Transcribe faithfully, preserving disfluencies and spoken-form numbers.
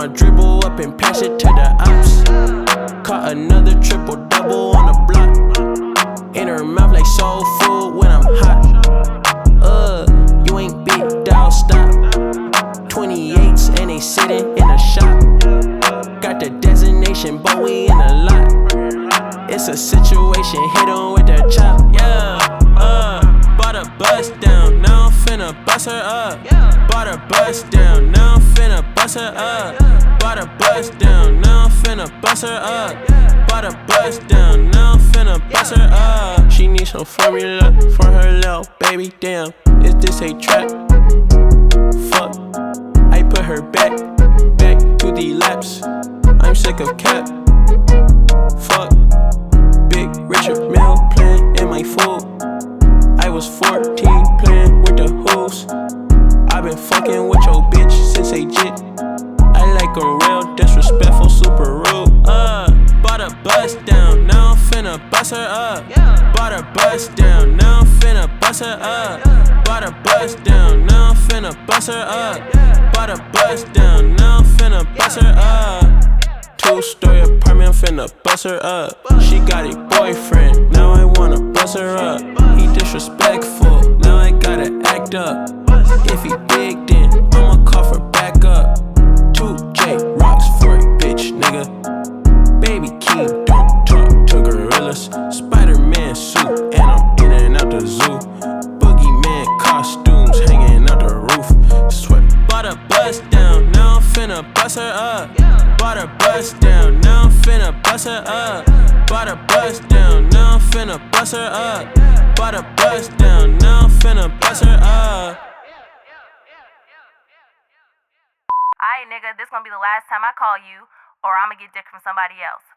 I'ma dribble up and pass it to the ops. Caught another triple double on the block. In her mouth like soul food when I'm hot. Uh, you ain't big dog, stop. twenty-eights and they sitting in a shop. Got the designation, but we in a lot. It's a situation, hit on with the chop. Yeah, uh, bought a bus down, now I'm finna bust her up. Bought a bus down, now I'm finna bust her up. Bought a bus down, now I'm finna bust her up. Bought a bus down, now I'm finna bust her up. She needs some formula for her little baby, damn. Is this a trap? Fuck, I put her back, back to the laps. I'm sick of cap. Fuck, Big Richard Mill playing in my food. I was fourteen playing with the hooves. I been fucking with your bitch since a jit. I like a real disrespectful, super rude. Uh, bought a bus down, now I'm finna bust her up. Bought a bus down, now I'm finna bust her up. Bought a bus down, now I'm finna bust her up. Bought a bus down, now I'm finna bust her up. Two-story apartment, I'm finna bust her up. She got a boyfriend, now I wanna bust her up. He disrespectful, now I gotta act up. If he big, then I'ma call for backup. Two J rocks for a bitch, nigga. Baby King, don't talk to gorillas. Spider-Man suit, and I'm in and out the zoo. Boogeyman costumes hanging out the roof. Sweat. Bought a bus down, now I'm finna bust her up. Bought a bus down, now I'm finna bust her up. Bought a bus down, now I'm finna bust her up. Bought a bus down, now I'm finna bust her up. Alright, nigga, this gonna be the last time I call you, or I'ma get dick from somebody else.